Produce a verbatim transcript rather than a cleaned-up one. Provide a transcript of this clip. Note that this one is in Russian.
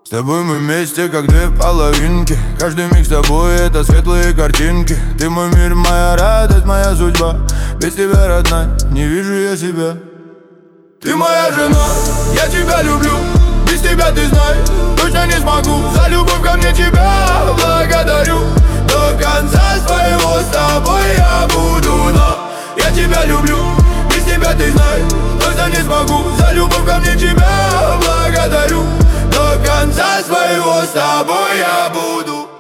С тобой мы вместе, как две половинки. Каждый миг с тобой — это светлые картинки. Ты мой мир, моя радость, моя судьба. Без тебя, родная, не вижу я себя. Ты моя жена, я тебя люблю. Без тебя, ты знаешь, точно не смогу. За любовь ко мне тебя благодарю. До конца своего с тобой я буду. Но я тебя люблю. Без тебя, ты знаешь, точно не смогу. За любовь ко мне тебя благодарю. До конца своего с тобой я буду.